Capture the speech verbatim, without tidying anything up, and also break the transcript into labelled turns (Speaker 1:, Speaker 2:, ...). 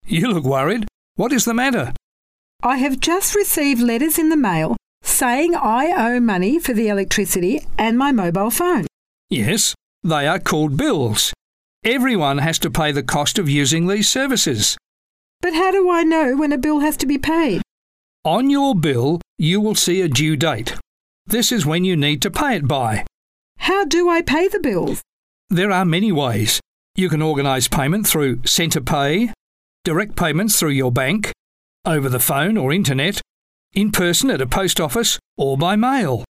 Speaker 1: You look worried. What is the matter?
Speaker 2: I have just received letters in the mail saying I owe money for the electricity and my mobile phone.
Speaker 1: Yes, they are called bills. Everyone has to pay the cost of using these services.
Speaker 2: But how do I know when a bill has to be paid?
Speaker 1: On your bill, you will see a due date. This is when you need to pay it by.
Speaker 2: How do I pay the bills?
Speaker 1: There are many ways. You can organise payment through Centrepay, direct payments through your bank, over the phone or internet, in person at a post office, or by mail.